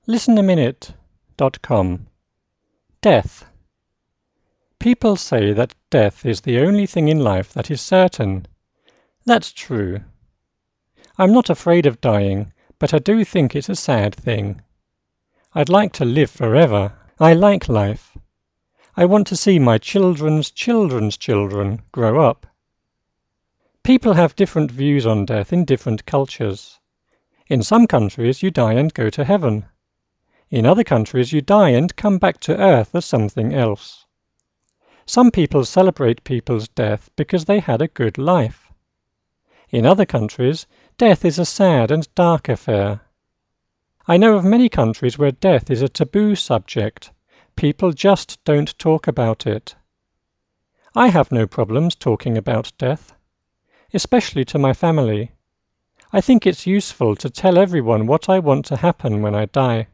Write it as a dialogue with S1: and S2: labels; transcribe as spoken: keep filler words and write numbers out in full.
S1: listen a minute dot com. Death. People say that death is the only thing in life that is certain. That's true. I'm not afraid of dying, but I do think it's a sad thing. I'd like to live forever. I like life. I want to see my children's children's children grow up. People have different views on death in different cultures. In some countries you die and go to heaven. In other countries you die and come back to earth as something else. Some people celebrate people's death because they had a good life. In other countries, death is a sad and dark affair. I know of many countries where death is a taboo subject. People just don't talk about it. I have no problems talking about death, especially to my family. I think it's useful to tell everyone what I want to happen when I die.